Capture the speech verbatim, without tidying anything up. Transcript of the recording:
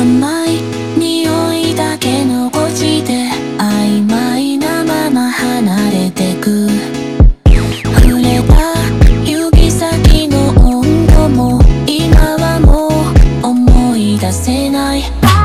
甘い匂いだけ残して曖昧なまま離れてく。触れた指先の温度も今はもう思い出せない。